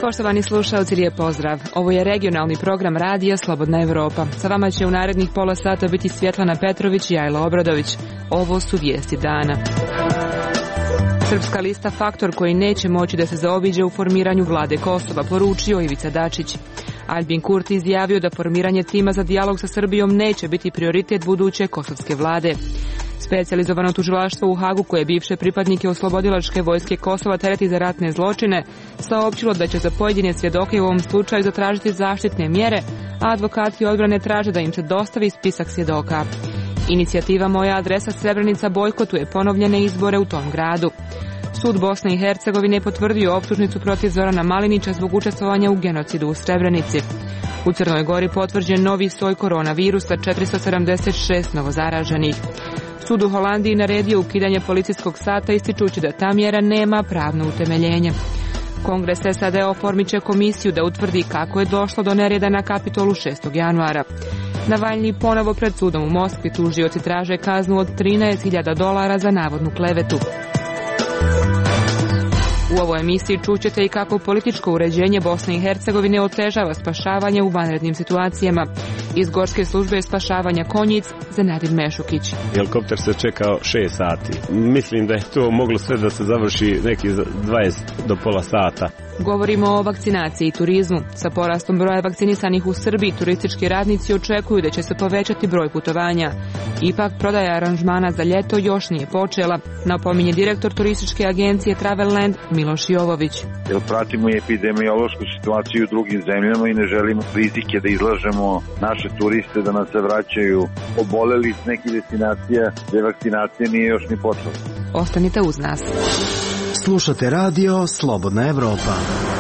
Poštovani slušalci, lijep pozdrav. Ovo je regionalni program radija Slobodna Evropa. Sa vama će u narednih pola sata biti Svjetlana Petrović i Ajla Obradović. Ovo su vijesti dana. Srpska lista faktor koji neće moći da se zaobiđe u formiranju vlade Kosova, poručio Ivica Dačić. Albin Kurti izjavio da formiranje tima za dijalog sa Srbijom neće biti prioritet buduće kosovske vlade. Specijalizovano tužilaštvo u Hagu, koje bivše pripadnike oslobodilačke vojske Kosova tereti za ratne zločine, saopćilo da će za pojedine svjedoke u ovom slučaju zatražiti zaštitne mjere, a advokati odbrane traže da im se dostavi spisak svjedoka. Inicijativa Moja adresa Srebrenica bojkotuje ponovljene izbore u tom gradu. Sud Bosne i Hercegovine potvrdio optužnicu protiv Zorana Malinića zbog učestvovanja u genocidu u Srebrenici. U Crnoj Gori potvrđen novi soj koronavirusa, 476 novozaraženih. Sud u Holandiji naredio ukidanje policijskog sata, ističući da ta mjera nema pravno utemeljenje. Kongres SAD oformit će komisiju da utvrdi kako je došlo do nereda na Kapitolu 6. januara. Navalnji ponovo pred sudom u Moskvi, tužioci traže kaznu od $13.000 za navodnu klevetu. U ovoj emisiji čućete i kako političko uređenje Bosne i Hercegovine otežava spašavanje u vanrednim situacijama. Iz Gorske službe spašavanja Konjic, Zenadin Mešukić. Helikopter se čekao 6 sati. Mislim da je to moglo sve da se završi neki 20 do pola sata. Govorimo o vakcinaciji i turizmu. Sa porastom broja vakcinisanih u Srbiji, turistički radnici očekuju da će se povećati broj putovanja. Ipak, prodaja aranžmana za ljeto još nije počela, napominje direktor turističke agencije Travelland Miloš Jovović. Jer pratimo i epidemiološku situaciju u drugim zemljama i ne želimo rizike da izlažemo naše turiste da nam se vraćaju oboleli iz nekih destinacija gdje vakcinacija nije još ni počela. Ostanite uz nas. Slušate radio Slobodna Evropa.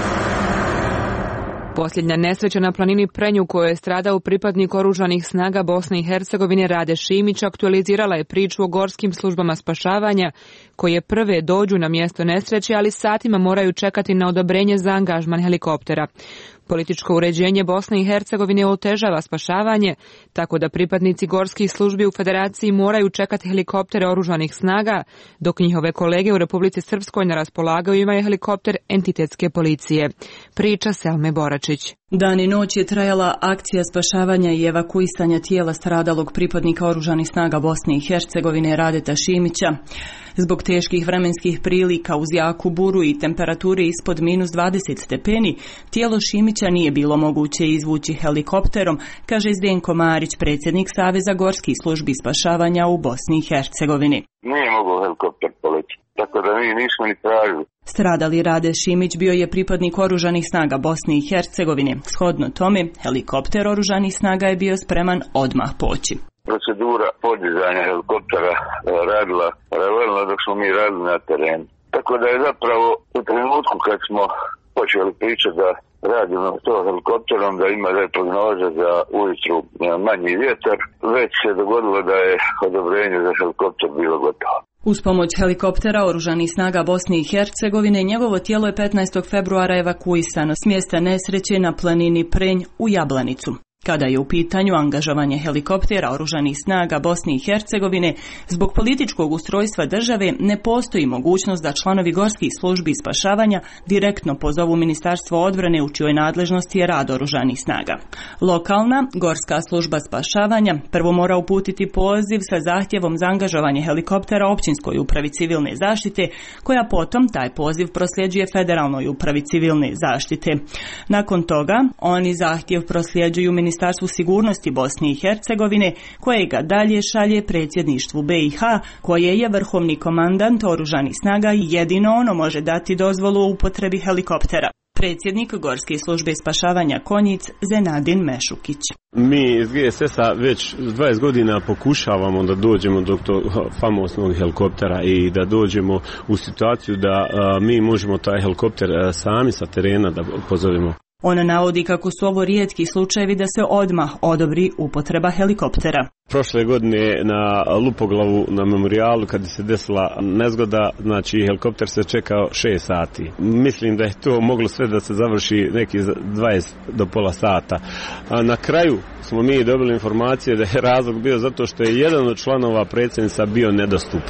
Posljednja nesreća na planini Prenj u kojoj je stradao pripadnik oružanih snaga Bosne i Hercegovine Rade Šimić aktualizirala je priču o gorskim službama spašavanja koje prve dođu na mjesto nesreće, ali satima moraju čekati na odobrenje za angažman helikoptera. Političko uređenje Bosne i Hercegovine otežava spašavanje, tako da pripadnici gorskih službi u Federaciji moraju čekati helikoptere oružanih snaga, dok njihove kolege u Republici Srpskoj na raspolaganju imaju helikopter entitetske policije. Priča Selme Boračić. Dan i noć je trajala akcija spašavanja i evakuisanja tijela stradalog pripadnika oružanih snaga Bosne i Hercegovine Radeta Šimića. Zbog teških vremenskih prilika uz jaku buru i temperature ispod -20 stepeni, tijelo Šimića nije bilo moguće izvući helikopterom, kaže Zdenko Marić, predsjednik Saveza gorskih službi spašavanja u Bosni i Hercegovini. Nije mogao helikopter poletiti, tako da mi nismo ni tražili. Stradali Rade Šimić bio je pripadnik oružanih snaga Bosne i Hercegovine. Shodno tome, helikopter oružanih snaga je bio spreman odmah poći. Procedura podizanja helikoptera radila paralelno dok smo mi radili na terenu. Tako da je zapravo u trenutku kad smo počeli pričati da radimo to helikopterom, da ima prognoza za ujutru manji vjetar, već se dogodilo da je odobrenje za helikopter bilo gotovo. Uz pomoć helikoptera oružanih snaga Bosne i Hercegovine njegovo tijelo je 15. februara evakuisano s mjesta nesreće na planini Prenj u Jablanicu. Kada je u pitanju angažovanje helikoptera oružanih snaga Bosne i Hercegovine, zbog političkog ustrojstva države ne postoji mogućnost da članovi gorskih službi spašavanja direktno pozovu Ministarstvo odbrane u čijoj nadležnosti je rad oružanih snaga. Lokalna gorska služba spašavanja prvo mora uputiti poziv sa zahtjevom za angažovanje helikoptera općinskoj upravi civilne zaštite, koja potom taj poziv prosljeđuje Federalnoj upravi civilne zaštite. Nakon toga oni zahtjev prosljeđuju Ministarstvu sigurnosti Bosne i Hercegovine, koje ga dalje šalje predsjedništvu BiH, koje je vrhovni komandant oružanih snaga i jedino ono može dati dozvolu o upotrebi helikoptera. Predsjednik Gorske službe spašavanja Konjic, Zenadin Mešukić. Mi iz GSS-a već 20 godina pokušavamo da dođemo do tog famoznog helikoptera i da dođemo u situaciju da mi možemo taj helikopter sami sa terena da pozovemo. Ona navodi kako su ovo rijetki slučajevi da se odmah odobri upotreba helikoptera. Prošle godine na Lupoglavu na memorijalu kad se desila nezgoda, znači helikopter se čekao 6 sati. Mislim da je to moglo sve da se završi neki 20 do pola sata. A na kraju smo mi dobili informacije da je razlog bio zato što je jedan od članova predsjednica bio nedostupan.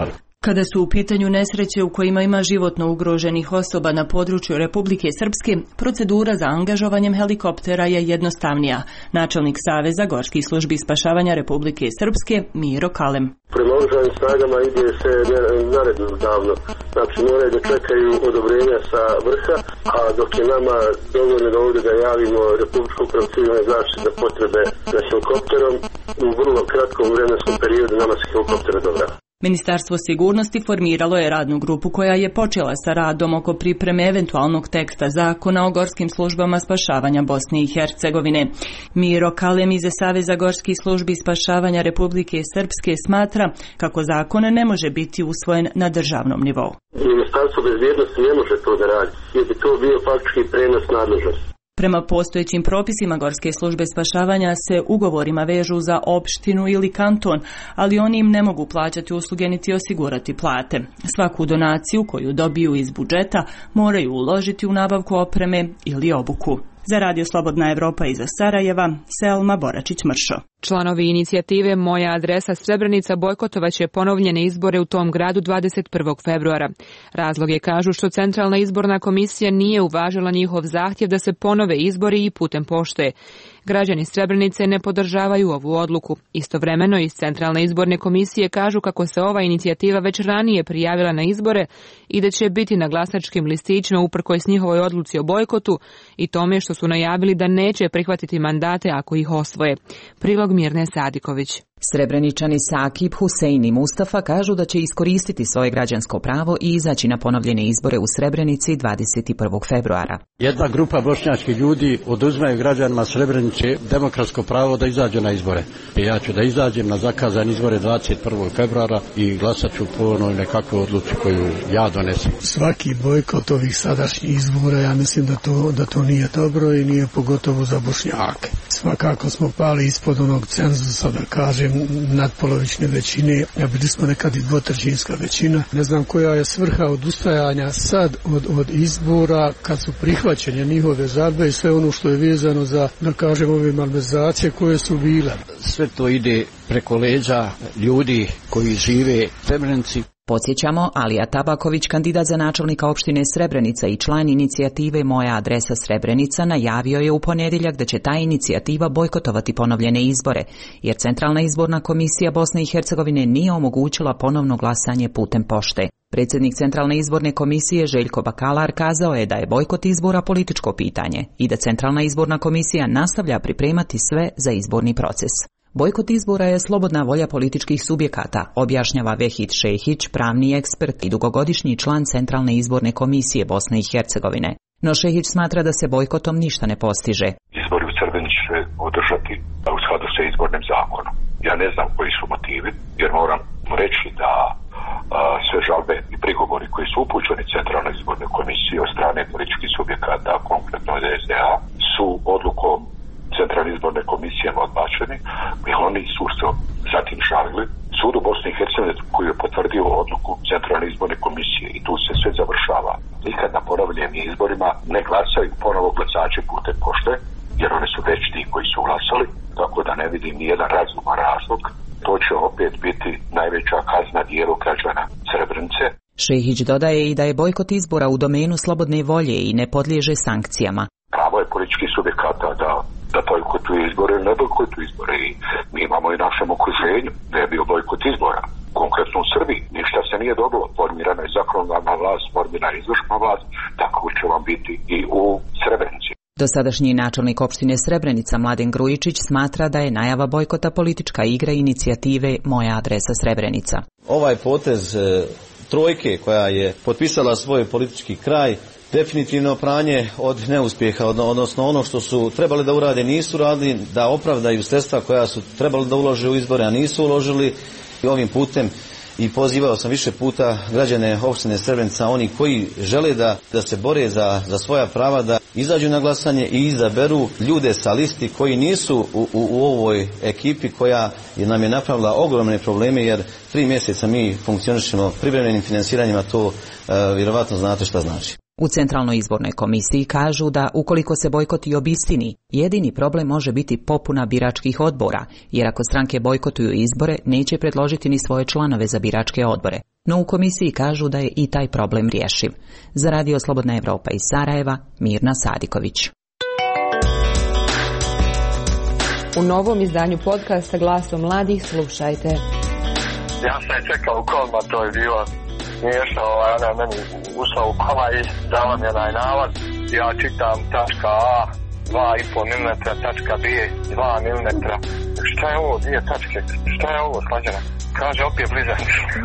Kada su u pitanju nesreće u kojima ima životno ugroženih osoba na području Republike Srpske, procedura za angažovanjem helikoptera je jednostavnija. Načelnik Saveza gorskih službi spašavanja Republike Srpske Miro Kalem. Prema oružanim snagama ide se naredbodavno. Znači moraju da čekaju odobrenja sa vrha, a dok je nama dovoljno da ovdje da javimo Republičku upravu civilne zaštite za potrebe za helikopterom, u vrlo kratkom vremenskom periodu nama se helikopter odobrava. Ministarstvo sigurnosti formiralo je radnu grupu koja je počela sa radom oko pripreme eventualnog teksta zakona o gorskim službama spašavanja Bosne i Hercegovine. Miro Kalem iz Saveza gorskih službi spašavanja Republike Srpske smatra kako zakon ne može biti usvojen na državnom nivou. Ministarstvo bezbjednosti ne može to da radi, jer bi to bio faktički prenos nadležnosti. Prema postojećim propisima Gorske službe spašavanja se ugovorima vežu za opštinu ili kanton, ali oni im ne mogu plaćati usluge niti osigurati plate. Svaku donaciju koju dobiju iz budžeta moraju uložiti u nabavku opreme ili obuku. Za Radio Slobodna Evropa iz Sarajeva, Selma Boračić-Mršo. Članovi inicijative Moja adresa Srebrenica bojkotovaće ponovljene izbore u tom gradu 21. februara. Razlog je, kažu, što Centralna izborna komisija nije uvažila njihov zahtjev da se ponove izbori i putem pošte. Građani Srebrenice ne podržavaju ovu odluku. Istovremeno iz Centralne izborne komisije kažu kako se ova inicijativa već ranije prijavila na izbore i da će biti na glasačkim listićima uprkos njihovoj odluci o bojkotu i tome što su najavili da neće prihvatiti mandate ako ih osvoje. Prilog Mirne Sadiković. Srebreničani Sakib, Husein i Mustafa kažu da će iskoristiti svoje građansko pravo i izaći na ponovljene izbore u Srebrenici 21. februara. Jedna grupa bošnjačkih ljudi oduzimaju građanima Srebrenice demokratsko pravo da izađu na izbore. Ja ću da izađem na zakazane izbore 21. februara i glasat ću po onoj nekakvoj odluci koju ja donesem. Svaki bojkot ovih sadašnjih izbora, ja mislim da to nije dobro i nije pogotovo za Bošnjake. Svakako smo pali ispod onog cenzusa, da kažem, nadpolovične većine, a bili smo nekad i dvotrećinska većina. Ne znam koja je svrha odustajanja sad od izbora kad su prihvaćene njihove žalbe i sve ono što je vezano za, da kažem, ove malverzacije koje su bile. Sve to ide preko leđa ljudi koji žive u Srebrenici. Podsjećamo, Alija Tabaković, kandidat za načelnika opštine Srebrenica i član inicijative Moja adresa Srebrenica, najavio je u ponedjeljak da će ta inicijativa bojkotovati ponovljene izbore, jer Centralna izborna komisija Bosne i Hercegovine nije omogućila ponovno glasanje putem pošte. Predsjednik Centralne izborne komisije Željko Bakalar kazao je da je bojkot izbora političko pitanje i da Centralna izborna komisija nastavlja pripremati sve za izborni proces. Bojkot izbora je slobodna volja političkih subjekata, objašnjava Vehid Šehić, pravni ekspert i dugogodišnji član Centralne izborne komisije Bosne i Hercegovine. No Šehić smatra da se bojkotom ništa ne postiže. Izbori u Srebrenici će održati u skladu sa izbornim zakonom. Ja ne znam koji su motivi, jer moram reći da sve žalbe i prigovori koji su upućeni Centralnoj izbornoj komisiji od strane političkih subjekata, konkretno od SDA, su odlukom Centralne izborne komisije odbačeni i oni su se zatim žalili sudu Bosne i Hercegovine koji je potvrdio odluku Centralne izborne komisije i tu se sve završava. Nikad na ponovljenim izborima ne glasaju ponovo glasači putem pošte, jer oni su već ti koji su glasali, tako da ne vidim nijedan razuman razlog. To će opet biti najveća kazna dijelu građana Srebrenice. Šehić dodaje i da je bojkot izbora u domenu slobodne volje i ne podliježe sankcijama. Pravo je političkih subjekata da bojkotuju izbore ili ne bojkotuju izbore i mi imamo i našem okruženju da je bio bojkot izbora. Konkretno u Srbiji ništa se nije dobilo. Formirana je zakonodavna vlast, formirana je izvršna vlast, tako će vam biti i u Srebrenici. Dosadašnji načelnik opštine Srebrenica Mladen Grujičić smatra da je najava bojkota politička igra inicijative Moja adresa Srebrenica. Ovaj potez trojke koja je potpisala svoj politički kraj definitivno pranje od neuspjeha, odnosno ono što su trebali da urade nisu radili, da opravdaju sredstva koja su trebali da ulože u izbore, a nisu uložili. I ovim putem i pozivao sam više puta građane opštine Srebrenica, oni koji žele da se bore za svoja prava, da izađu na glasanje i izaberu ljude sa listi koji nisu u ovoj ekipi koja nam je napravila ogromne probleme, jer 3 mjeseca mi funkcionišemo privremenim finansiranjima, to vjerovatno znate šta znači. U Centralnoj izbornoj komisiji kažu da ukoliko se bojkot i obistini, jedini problem može biti popuna biračkih odbora, jer ako stranke bojkotuju izbore, neće predložiti ni svoje članove za biračke odbore. No u komisiji kažu da je i taj problem rješiv. Za Radio Slobodna Evropa iz Sarajeva, Mirna Sadiković. U novom izdanju podcasta Glasom mladih slušajte. Ja sam je čekao u kolima, to je bilo smiješno, ona je meni ušla u kola i dala mi onaj nalaz. Ja čitam tačka A 2,5 mm, tačka B 2 mm. Šta je ovo, dvije tačke? Šta je ovo, slađena? Kaže, opet blizak.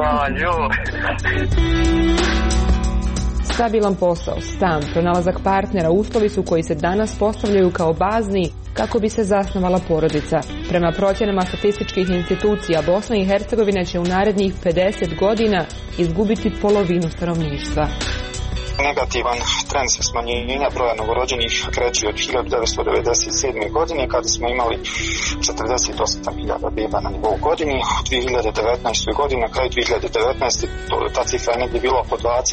Stabilan posao, stan, pronalazak partnera uslovi su koji se danas postavljaju kao bazni kako bi se zasnovala porodica. Prema procjenama statističkih institucija, Bosna i Hercegovina će u narednih 50 godina izgubiti polovinu stanovništva. Negativan trend se smanjenja broja novorođenih kreće od 1997. godine kada smo imali 48.000 beba na nivou godine. U 2019. godini, na kraju 2019. ta cifra je negdje bila oko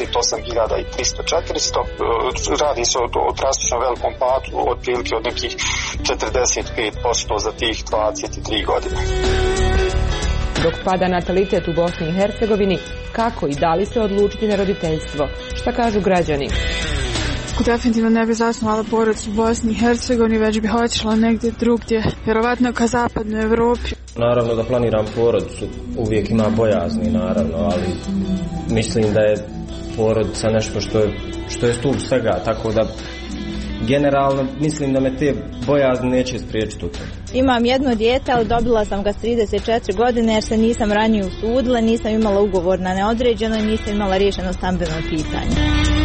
28.300-400. Radi se o drastično velikom padu, otprilike od nekih 45% za tih 23 godine. Dok pada natalitet u Bosni i Hercegovini, kako i da li se odlučiti na roditeljstvo? Šta kažu građani? Definitivno ne bi zasnovala porodicu u Bosni i Hercegovini, već bi otišla negdje drugdje, vjerovatno ka zapadnoj Evropi. Naravno da planiram porodicu, uvijek ima bojazni naravno, ali mislim da je porodica nešto što je stup svega, tako da generalno mislim da me te bojazni neće spriječiti u tome. Imam jedno dijete, ali dobila sam ga s 34 godine jer se nisam ranije usudila, nisam imala ugovor na neodređeno i nisam imala riješeno stambeno pitanje.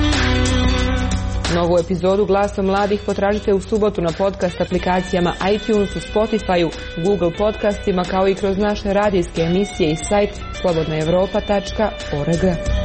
Novu epizodu Glasom mladih potražite u subotu na podcast aplikacijama iTunes, u Spotify-u, Google podcastima, kao i kroz naše radijske emisije i sajt slobodnaevropa.org.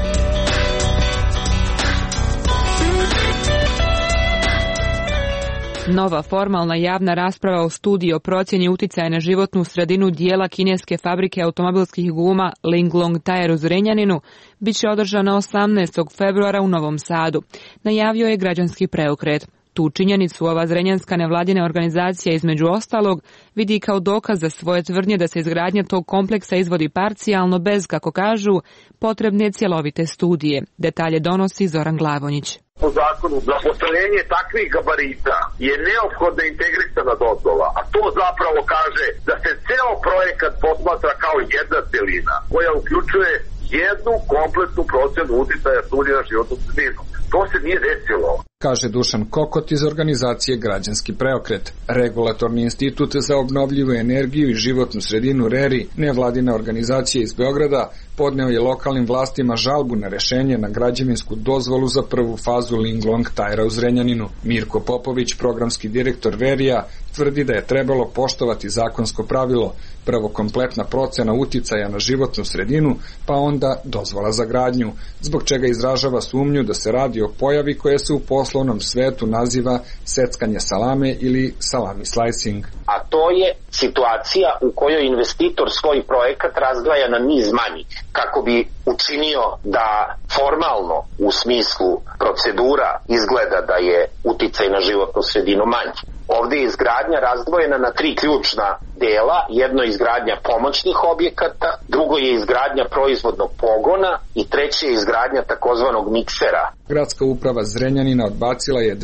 Nova formalna javna rasprava o studiji o procjeni uticaja na životnu sredinu dijela kineske fabrike automobilskih guma Linglong Tire u Zrenjaninu bit će održana 18. februara u Novom Sadu, najavio je Građanski preokret. Tu činjenicu ova zrenjanska nevladina organizacija između ostalog vidi kao dokaz za svoje tvrdnje da se izgradnja tog kompleksa izvodi parcijalno bez, kako kažu, potrebne cjelovite studije. Detalje donosi Zoran Glavonjić. Po zakonu za postavljenje takvih gabarita je neophodna integrisana dozvola, a to zapravo kaže da se ceo projekat posmatra kao jedna celina koja uključuje jednu kompletnu procenu uticaja studija na životnu sredinu. To se nije desilo. Kaže Dušan Kokot iz organizacije Građanski preokret. Regulatorni institut za obnovljivu energiju i životnu sredinu RERI, nevladina organizacija iz Beograda, podneo je lokalnim vlastima žalbu na rešenje na građevinsku dozvolu za prvu fazu Linglong Tire u Zrenjaninu. Mirko Popović, programski direktor RERI-a, tvrdi da je trebalo poštovati zakonsko pravilo, prvo kompletna procena uticaja na životnu sredinu, pa onda dozvola za gradnju, zbog čega izražava sumnju da se radi o pojavi koja se u poslovnom svetu naziva seckanje salame ili salami slicing. A to je situacija u kojoj investitor svoj projekat razdvaja na niz manjih, kako bi učinio da formalno u smislu procedura izgleda da je uticaj na životnu sredinu manji. Ovdje je izgradnja razdvojena na tri ključna dela. Jedno je izgradnja pomoćnih objekata, drugo je izgradnja proizvodnog pogona i treće je izgradnja takozvanog miksera. Gradska uprava Zrenjanina odbacila je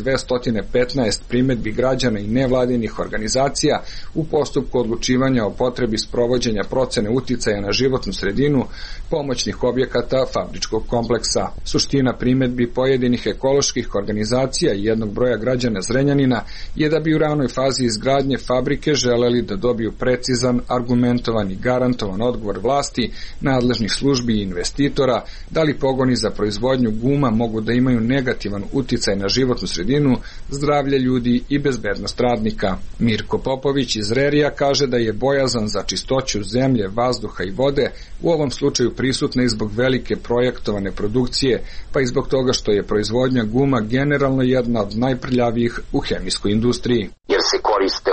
215 primedbi građana i nevladinih organizacija u postupku odlučivanja o potrebi sprovođenja procene uticaja na životnu sredinu pomoćnih objekata fabričkog kompleksa. Suština primedbi pojedinih ekoloških organizacija i jednog broja građana Zrenjanina je da bi u ranoj fazi izgradnje fabrike želeli da dobiju precizan, argumentovan i garantovan odgovor vlasti, nadležnih službi i investitora, da li pogoni za proizvodnju guma mogu da imaju negativan uticaj na životnu sredinu, zdravlje ljudi i bezbednost radnika. Mirko Popović iz RERI-a kaže da je bojazan za čistoću zemlje, vazduha i vode u ovom slučaju prisutna i zbog velike projektovane produkcije, pa i zbog toga što je proizvodnja guma generalno jedna od najprljavijih u hemijskoj industriji. Jer se koriste ogromne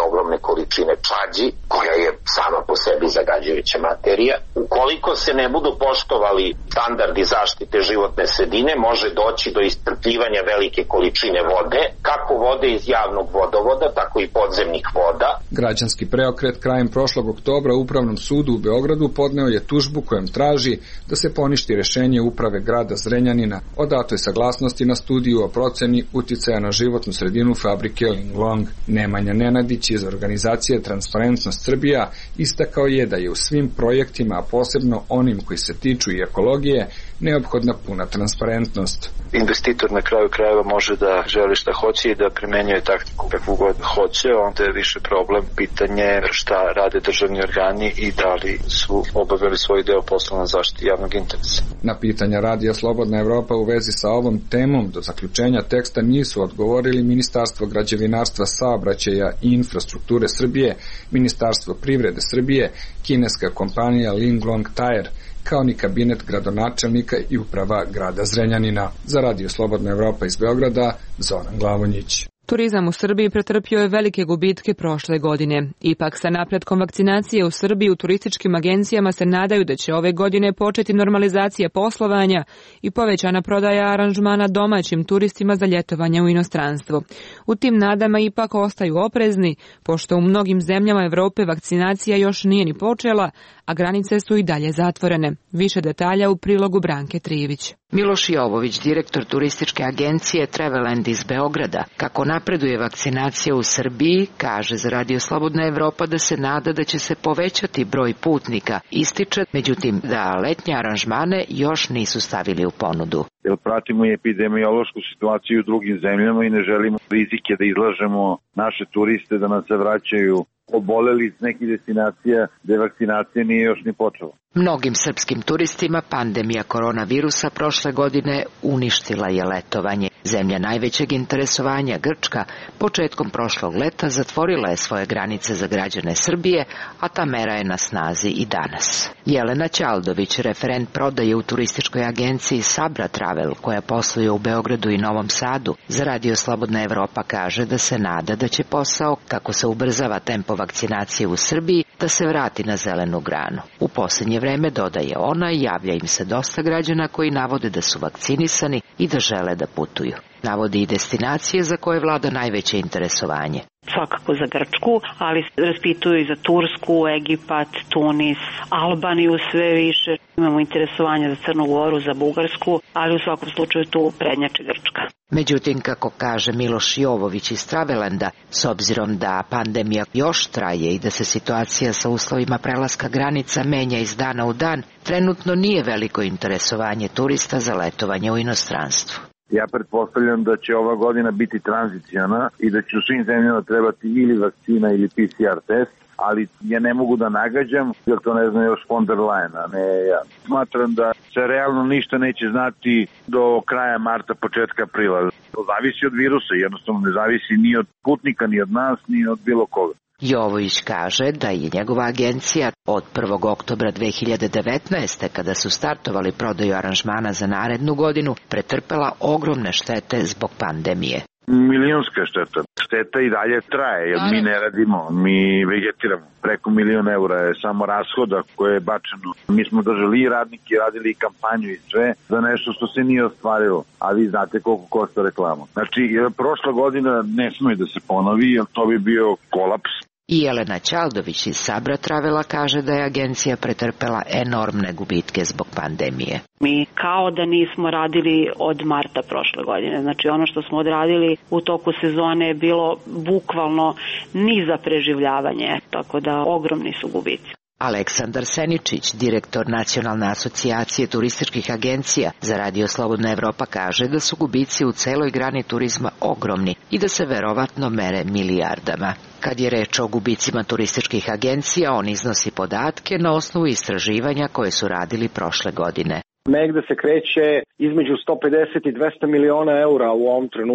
količine čađi, koja je sama po sebi zagađujuća materija. Ukoliko se ne budu poštovali standardi zaštite životne sredine, može doći do iscrpljivanja velike količine vode, kako vode iz javnog vodovoda, tako i podzemnih voda. Građanski preokret krajem prošlog oktobra Upravnom sudu u Beogradu podneo je tužbu kojom traži da se poništi rešenje uprave grada Zrenjanina o datoj saglasnosti na studiju o proceni uticaja na životnu sredinu fabrike Linglong. Nemanja Nenadić iz organizacije Transparentnost Srbija istakao je da je u svim projektima, a posebno onim koji se tiču i ekologije, neophodna puna transparentnost. Investitor na kraju krajeva može da želi šta hoće i da primenjuje taktiku kakvu god hoće, onda je više problem pitanje šta rade državni organi i da li su obavili svoj deo posla na zaštiti javnog interesa. Na pitanja Radija Slobodna Evropa u vezi sa ovom temom do zaključenja teksta nisu odgovorili Ministarstvo građevinarstva, saobraćaja i infrastrukture Srbije, Ministarstvo privrede Srbije, kineska kompanija Linglong Tire, kao ni kabinet gradonačelnika i uprava grada Zrenjanina. Za Radio Slobodna Evropa iz Beograda, Zoran Glavonjić. Turizam u Srbiji pretrpio je velike gubitke prošle godine. Ipak sa napretkom vakcinacije u Srbiji u turističkim agencijama se nadaju da će ove godine početi normalizacija poslovanja i povećana prodaja aranžmana domaćim turistima za ljetovanje u inostranstvo. U tim nadama ipak ostaju oprezni, pošto u mnogim zemljama Evrope vakcinacija još nije ni počela, a granice su i dalje zatvorene. Više detalja u prilogu Branke Trijević. Miloš Jovović, direktor turističke agencije Traveland iz Beograda, kako napreduje vakcinacija u Srbiji, kaže za Radio Slobodna Evropa da se nada da će se povećati broj putnika. Ističe, međutim, da letnje aranžmane još nisu stavili u ponudu. Jer pratimo i epidemiološku situaciju u drugim zemljama i ne želimo rizike da izlažemo naše turiste da nas se vraćaju oboleli iz nekih destinacija gde vakcinacija nije još ni počela. Mnogim srpskim turistima pandemija koronavirusa prošle godine uništila je letovanje. Zemlja najvećeg interesovanja, Grčka, početkom prošlog leta zatvorila je svoje granice za građane Srbije, a ta mera je na snazi i danas. Jelena Ćaldović, referent prodaje u turističkoj agenciji Sabra Travel, koja posluje u Beogradu i Novom Sadu, za Radio Slobodna Evropa kaže da se nada da će posao, kako se ubrzava tempo vakcinacije u Srbiji, da se vrati na zelenu granu. U posljednje vreme, dodaje ona, javlja im se dosta građana koji navode da su vakcinisani i da žele da putuju. Navodi i destinacije za koje vlada najveće interesovanje. Svakako za Grčku, ali raspituju i za Tursku, Egipat, Tunis, Albaniju sve više. Imamo interesovanje za Crnu Goru, za Bugarsku, ali u svakom slučaju tu prednjači Grčka. Međutim, kako kaže Miloš Jovović iz Travelanda, s obzirom da pandemija još traje i da se situacija sa uslovima prelaska granica menja iz dana u dan, trenutno nije veliko interesovanje turista za letovanje u inostranstvu. Ja pretpostavljam da će ova godina biti tranziciona i da će u svim zemljama trebati ili vakcina ili PCR test, ali ja ne mogu da nagađam, jer to ne znam još von der Leyen, a ne ja. Smatram da se realno ništa neće znati do kraja marta, početka aprila. To zavisi od virusa, jednostavno ne zavisi ni od putnika, ni od nas, ni od bilo koga. Jovović kaže da je njegova agencija od 1. oktobra 2019. kada su startovali prodaju aranžmana za narednu godinu, pretrpela ogromne štete zbog pandemije. Milionska šteta. Šteta i dalje traje, jer mi ne radimo, mi vegetiramo. Preko €1.000.000 je samo rashoda koje je bačeno. Mi smo držali i radnike, radili i kampanju i sve za nešto što se nije ostvarilo. A vi znate koliko košta reklama. Znači, prošla godina ne smije da se ponovi, jer to bi bio kolaps. I Jelena Ćaldović iz Sabra Travela kaže da je agencija pretrpela enormne gubitke zbog pandemije. Mi kao da nismo radili od marta prošle godine. Znači ono što smo odradili u toku sezone je bilo bukvalno ni za preživljavanje, tako da ogromni su gubici. Aleksandar Seničić, direktor Nacionalne asocijacije turističkih agencija za Radio Slobodna Evropa, kaže da su gubici u celoj grani turizma ogromni i da se verovatno mere milijardama. Kad je reč o gubicima turističkih agencija, on iznosi podatke na osnovu istraživanja koje su radili prošle godine. Negde se kreće između 150 i 200 miliona eura u ovom trenutku.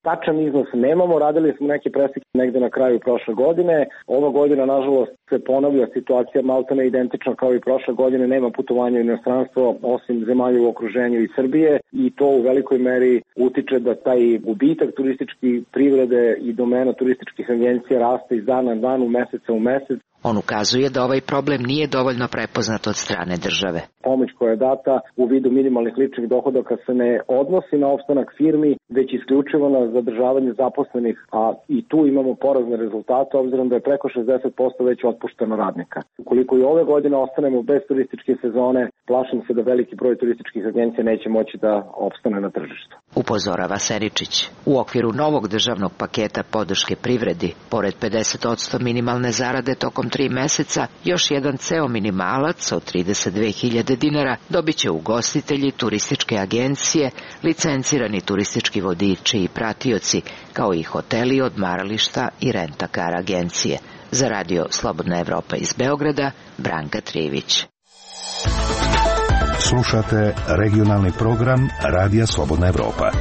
Tačan iznos nemamo, radili smo neke preseke negde na kraju prošle godine. Ova godina, nažalost, se ponavlja situacija maltene identično kao i prošle godine, nema putovanja u inostranstvo osim zemalja u okruženju i Srbije i to u velikoj meri utiče da taj gubitak turističke privrede i domena turističkih agencija raste iz dana na dan, u meseca u mesec. On ukazuje da ovaj problem nije dovoljno prepoznat od strane države. Pomoć koja je data u vidu minimalnih ličnih dohodaka se ne odnosi na opstanak firmi, već isključivo na zadržavanje zaposlenih, a i tu imamo porazne rezultate, obzirom da je preko 60% već otpušteno radnika. Ukoliko i ove godine ostanemo bez turističke sezone, plašim se da veliki broj turističkih agencija neće moći da opstane na tržištu. Upozorava Seričić. U okviru novog državnog paketa podrške privredi, pored 50% minimalne zarade tokom 3 meseca, još jedan ceo minimalac od 32.000 dinara dobit će ugostitelji, turističke agencije, licencirani turistički vodiči i pratioci, kao i hoteli, odmarališta i rent-a-car agencije. Za radio Slobodna Evropa iz Beograda, Branka Trivić. Slušate regionalni program Radija Slobodna Evropa.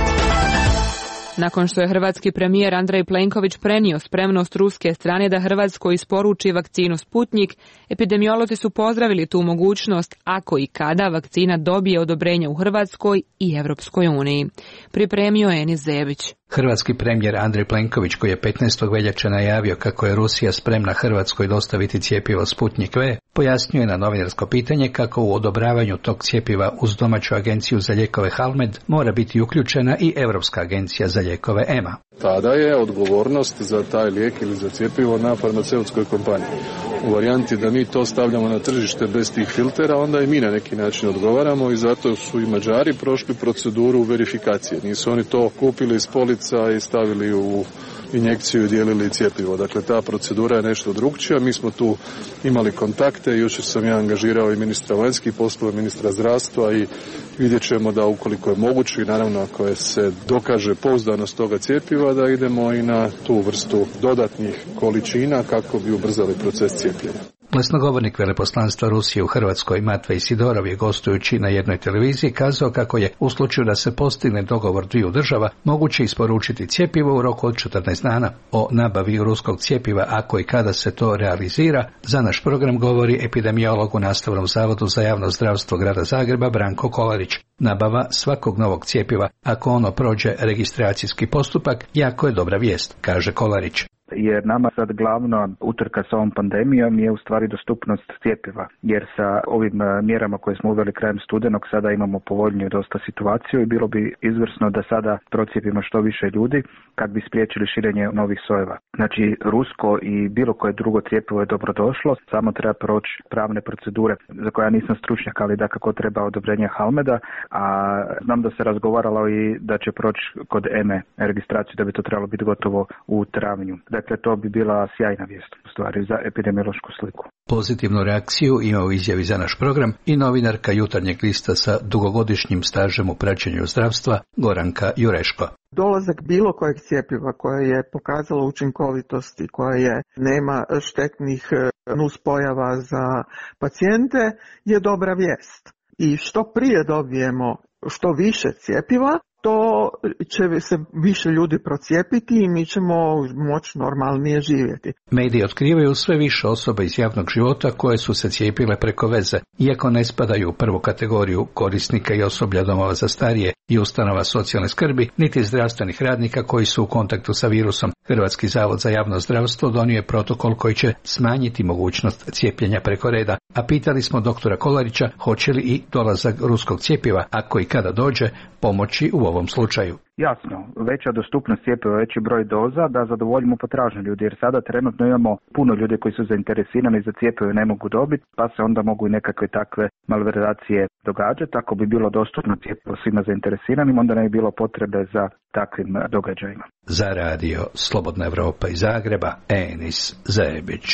Nakon što je hrvatski premijer Andrej Plenković prenio spremnost ruske strane da Hrvatskoj isporuči vakcinu Sputnjik, epidemiolozi su pozdravili tu mogućnost ako i kada vakcina dobije odobrenje u Hrvatskoj i Europskoj uniji. Pripremio je Enis Zebić. Hrvatski premijer Andrej Plenković, koji je 15. veljače najavio kako je Rusija spremna Hrvatskoj dostaviti cjepivo Sputnjik V, pojasnio je na novinarsko pitanje kako u odobravanju tog cjepiva uz domaću agenciju za lijekove Halmed mora biti uključena i Europska agencija za lijekove EMA. Tada je odgovornost za taj lijek ili za cjepivo na farmaceutskoj kompaniji. U varijanti da mi to stavljamo na tržište bez tih filtera, onda i mi na neki način odgovaramo i zato su i Mađari prošli proceduru verifikacije. Nisu oni to kupili iz polica i stavili u injekciju i dijelili cjepivo. Dakle, ta procedura je nešto drukčija. Mi smo tu imali kontakte, jučer sam ja angažirao i ministra vanjskih poslova, ministra zdravstva i vidjet ćemo da ukoliko je moguće i naravno ako se dokaže pouzdanost toga cjepiva, da idemo i na tu vrstu dodatnih količina kako bi ubrzali proces cijepljenja. Glasnogovornik veleposlanstva Rusije u Hrvatskoj Matvej Sidorov je gostujući na jednoj televiziji kazao kako je u slučaju da se postigne dogovor dviju država moguće isporučiti cjepivo u roku od 14 dana. O nabavi ruskog cjepiva ako i kada se to realizira, za naš program govori epidemiolog u Nastavnom zavodu za javno zdravstvo grada Zagreba Branko Kolarić. Nabava svakog novog cjepiva, ako ono prođe registracijski postupak, jako je dobra vijest, kaže Kolarić. Jer nama sad glavna utrka sa ovom pandemijom je u stvari dostupnost cjepiva, jer sa ovim mjerama koje smo uveli krajem studenog sada imamo povoljniju dosta situaciju i bilo bi izvrsno da sada procijepimo što više ljudi kad bi spriječili širenje novih sojeva. Znači, rusko i bilo koje drugo cjepivo je dobro došlo, samo treba proći pravne procedure za koje ja nisam stručnjak, ali dakako treba odobrenje Halmeda, a znam da se razgovaralo i da će proći kod EME registraciju, da bi to trebalo biti gotovo u travnju. Dakle, to bi bila sjajna vijest u stvari za epidemiološku sliku. Pozitivnu reakciju ima u izjavi za naš program i novinarka Jutarnjeg lista sa dugogodišnjim stažem u praćenju zdravstva Goranka Jureško. Dolazak bilo kojeg cjepiva koje je pokazalo učinkovitost i koje nema štetnih nuspojava za pacijente je dobra vijest. I što prije dobijemo što više cjepiva, to će se više ljudi procijepiti i mi ćemo moći normalnije živjeti. Mediji otkrivaju sve više osoba iz javnog života koje su se cijepile preko veze, iako ne spadaju u prvu kategoriju korisnika i osoblja domova za starije i ustanova socijalne skrbi, niti zdravstvenih radnika koji su u kontaktu sa virusom. Hrvatski zavod za javno zdravstvo donio je protokol koji će smanjiti mogućnost cijepljenja preko reda, a pitali smo doktora Kolarića hoće li i dolazak ruskog cjepiva, ako i kada dođe, pomoći u ovom slučaju. Jasno, veća dostupnost cjepiva, veći broj doza da zadovoljimo potražnju ljudi, jer sada trenutno imamo puno ljudi koji su zainteresirani za cjepivo i ne mogu dobiti, pa se onda mogu i nekakve takve malverzacije događati. Ako bi bilo dostupno cjepivo svima zainteresiranim, onda ne bi bilo potrebe za takvim događajima. Za radio Slobodna Evropa iz Zagreba, Enis Zebić.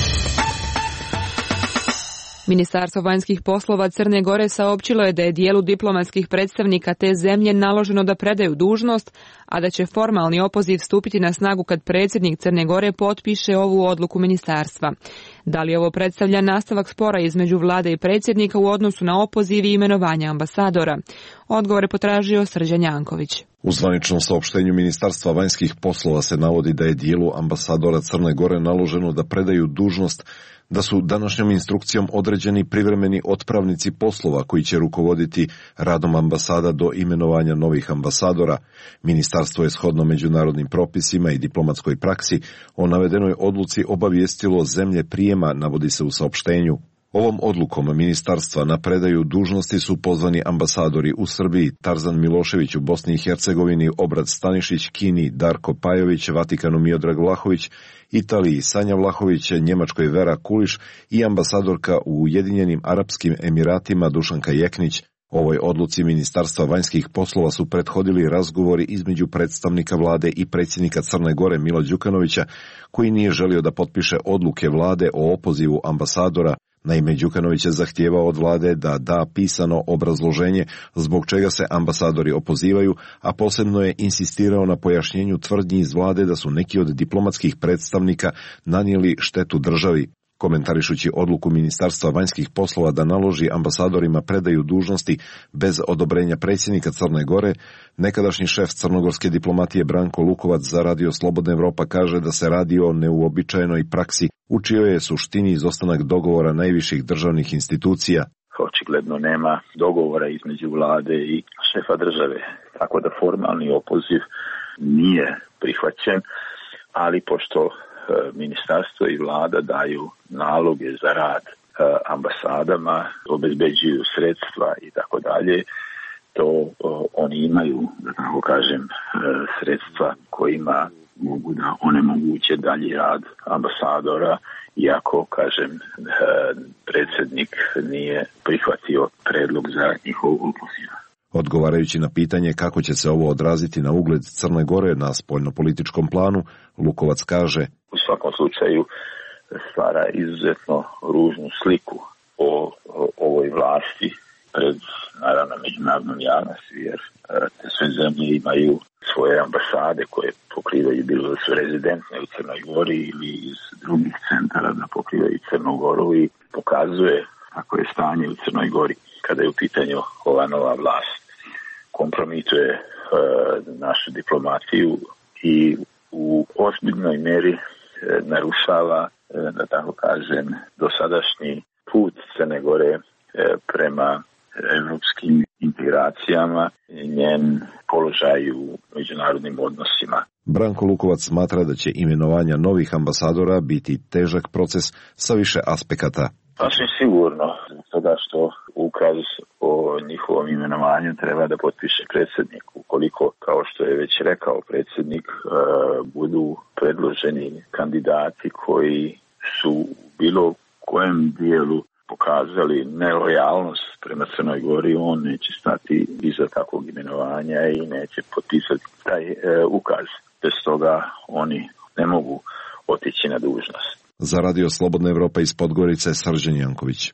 Ministarstvo vanjskih poslova Crne Gore saopćilo je da je dijelu diplomatskih predstavnika te zemlje naloženo da predaju dužnost, a da će formalni opoziv stupiti na snagu kad predsjednik Crne Gore potpiše ovu odluku ministarstva. Da li ovo predstavlja nastavak spora između vlade i predsjednika u odnosu na opoziv i imenovanja ambasadora? Odgovor je potražio Srđan Janković. U zvaničnom saopštenju Ministarstva vanjskih poslova se navodi da je dijelu ambasadora Crne Gore naloženo da predaju dužnost, da su današnjom instrukcijom određeni privremeni otpravnici poslova koji će rukovoditi radom ambasada do imenovanja novih ambasadora. Ministarstvo je shodno međunarodnim propisima i diplomatskoj praksi o navedenoj odluci obavijestilo zemlje prijema, navodi se u saopštenju. Ovom odlukom ministarstva na predaju dužnosti su pozvani ambasadori u Srbiji Tarzan Milošević, u Bosni i Hercegovini Obrad Stanišić, Kini Darko Pajović, Vatikanu Miodrag Vlahović, Italiji Sanja Vlahović, Njemačkoj Vera Kuliš i ambasadorka u Ujedinjenim Arapskim Emiratima Dušanka Jeknić. Ovoj odluci Ministarstva vanjskih poslova su prethodili razgovori između predstavnika vlade i predsjednika Crne Gore Mila Đukanovića, koji nije želio da potpiše odluke vlade o opozivu ambasadora. Naime, Đukanović je zahtijevao od vlade da da pisano obrazloženje zbog čega se ambasadori opozivaju, a posebno je insistirao na pojašnjenju tvrdnji iz vlade da su neki od diplomatskih predstavnika nanijeli štetu državi. Komentarišući odluku Ministarstva vanjskih poslova da naloži ambasadorima predaju dužnosti bez odobrenja predsjednika Crne Gore, nekadašnji šef crnogorske diplomatije Branko Lukovac za Radio Slobodna Evropa kaže da se radi o neuobičajenoj praksi u čijoj je suštini izostanak dogovora najviših državnih institucija. Očigledno nema dogovora između vlade i šefa države, tako da formalni opoziv nije prihvaćen, ali pošto ministarstvo i vlada daju naloge za rad ambasadama, obezbeđuju sredstva i tako dalje, to oni imaju, da tako kažem, sredstva kojima mogu da onemoguće dalji rad ambasadora, iako, kažem, predsjednik nije prihvatio predlog za njihov opoziv. Odgovarajući na pitanje kako će se ovo odraziti na ugled Crne Gore na spoljnopolitičkom planu, Lukovac kaže: u svakom slučaju stvara izuzetno ružnu sliku o ovoj vlasti pred, naravno, međunarodnom javnosti, jer te sve zemlje imaju svoje ambasade koje pokrivaju, bilo da su rezidentne u Crnoj Gori ili iz drugih centara da pokrivaju Crnu Goru, i pokazuje kako je stanje u Crnoj Gori kada je u pitanju ova nova vlast. Kompromituje našu diplomatiju i u ozbiljnoj meri narušava, da tako kažem, dosadašnji put Crne Gore prema evropskim integracijama i njen položaj u međunarodnim odnosima. Branko Lukovac smatra da će imenovanja novih ambasadora biti težak proces sa više aspekata. Sasvim sigurno, toga što ukaz o njihovom imenovanju treba da potpiše predsjednik. Ukoliko, kao što je već rekao predsjednik, budu predloženi kandidati koji su u bilo kojem dijelu pokazali nelojalnost prema Crnoj Gori, on neće stati iza takvog imenovanja i neće potpisati taj ukaz. Bez toga oni ne mogu otići na dužnost. Za Radio Slobodna Evropa iz Podgorice, Srđan Janković.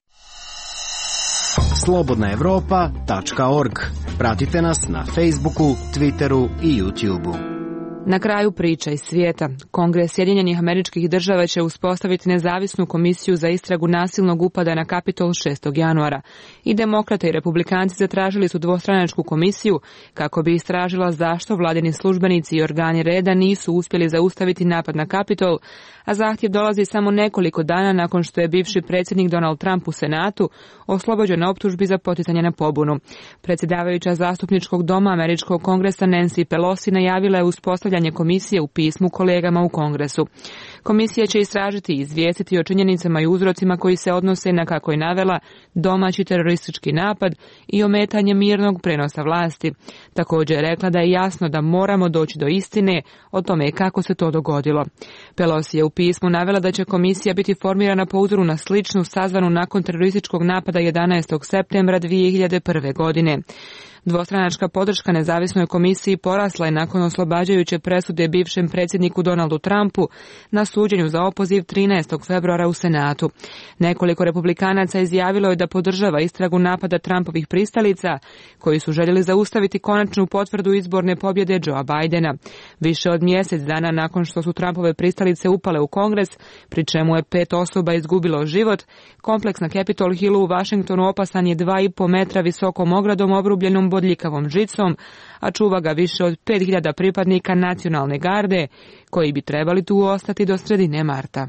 slobodnaevropa.org. Pratite nas na Facebooku, Twitteru i YouTubeu. Na kraju priča iz svijeta. Kongres Sjedinjenih Američkih Država će uspostaviti nezavisnu komisiju za istragu nasilnog upada na Kapitol 6. januara. I demokrate i republikanci zatražili su dvostranačku komisiju kako bi istražila zašto vladini službenici i organi reda nisu uspjeli zaustaviti napad na Kapitol, a zahtjev dolazi samo nekoliko dana nakon što je bivši predsjednik Donald Trump u Senatu oslobođen na optužbi za poticanje na pobunu. Predsjedavajuća zastupničkog doma Američkog kongresa Nancy Pelosi najavila je uspostavljanje komisije u pismu kolegama u Kongresu. Komisija će istražiti i izvijestiti o činjenicama i uzrocima koji se odnose na, kako je navela, domaći teroristički napad i ometanje mirnog prenosa vlasti. Također je rekla da je jasno da moramo doći do istine o tome kako se to dogodilo. Pelosi je u pismu navela da će komisija biti formirana po uzoru na sličnu sazvanu nakon terorističkog napada 11. septembra 2001. godine. Dvostranačka podrška nezavisnoj komisiji porasla je nakon oslobađajuće presude bivšem predsjedniku Donaldu Trumpu na suđenju za opoziv 13. februara u Senatu. Nekoliko republikanaca izjavilo je da podržava istragu napada Trumpovih pristalica koji su željeli zaustaviti konačnu potvrdu izborne pobjede Joea Bidena. Više od mjesec dana nakon što su Trumpove pristalice upale u Kongres, pri čemu je 5 osoba izgubilo život, kompleks na Capitol Hillu u Washingtonu opasan je 2,5 metra visokom ogradom obrubljenom bodljikavom žicom, a čuva ga više od 5000 pripadnika nacionalne garde, koji bi trebali tu ostati do sredine marta.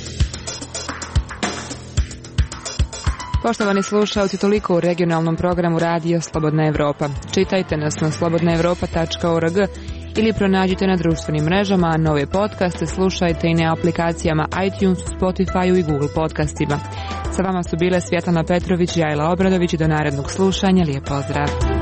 Poštovani slušalci, toliko u regionalnom programu Radio Slobodna Evropa. Čitajte nas na slobodnaevropa.org ili pronađite na društvenim mrežama, a nove podcaste slušajte i na aplikacijama iTunes, Spotify i Google podcastima. Sa vama su bile Svjetlana Petrović i Ajla Obradović. Do narednog slušanja. Lijep pozdrav.